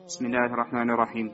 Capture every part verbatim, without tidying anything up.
Bismillahir Rahmanir Rahim.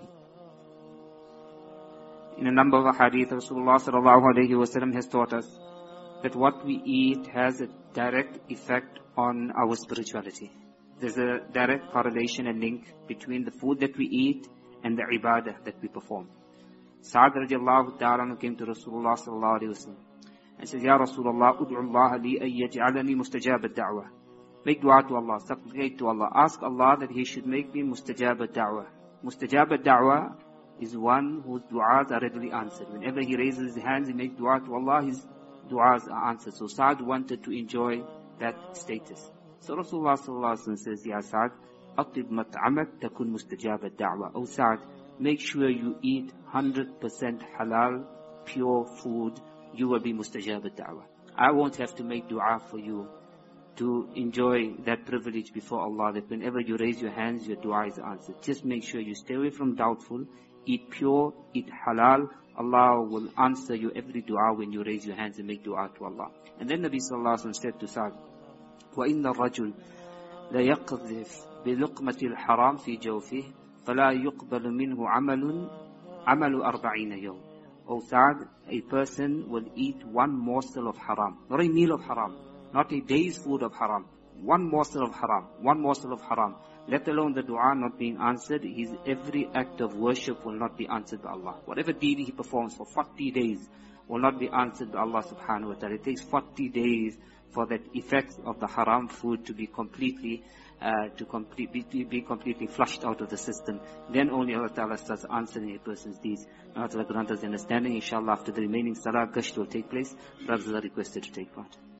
In a number of hadith, Rasulullah sallallahu alayhi wa sallam has taught us that what we eat has a direct effect on our spirituality. There's a direct correlation and link between the food that we eat and the ibadah that we perform. Sa'ad radiallahu ta'ala came to Rasulullah sallallahu alayhi wa sallam and says, Ya Rasulullah, ud'u Allah li an yaj'alani mustajab ad-da'wah. Make dua to Allah, supplicate to Allah. Ask Allah that He should make me mustajab ad-da'wah. Mustajab ad-da'wah is one whose du'as are readily answered. Whenever he raises his hands, he makes dua to Allah, his du'as are answered. So Sa'd wanted to enjoy that status. So Rasulullah sallallahu alaihi wasallam says, Ya Sa'd, atib mat'amak takun mustajab ad-da'wah. Oh Sa'd, make sure you eat one hundred percent halal, pure food. You will be mustajab ad-da'wah. I won't have to make dua for you to enjoy that privilege before Allah, that whenever you raise your hands, your dua is answered. Just make sure you stay away from doubtful, eat pure, eat halal. Allah will answer you every dua when you raise your hands and make dua to Allah. And then Nabi sallallahu alaihi wasallam said to Sa'd, وَإِنَّ الرَّجُلَ لَيَقْذِفْ بِلُقْمَةِ الْحَرَامِ فِي جَوْفِهِ فَلَا يُقْبَلُ مِنْهُ عَمَلٌ عَمَلُ أَرْبَعِينَ يَوْمٍ. O Sa'd, a person will eat one morsel of haram, not a meal of haram, not a day's food of haram. One morsel of haram, one morsel of haram. Let alone the dua not being answered, his every act of worship will not be answered by Allah. Whatever deed he performs for forty days will not be answered by Allah subhanahu wa ta'ala. It takes forty days for that effect of the haram food to be completely, uh, to complete, be, be completely flushed out of the system. Then only Allah ta'ala starts answering a person's deeds. Allah ta'ala grant us understanding. Inshallah, after the remaining salah, gasht will take place. Brothers are requested to take part.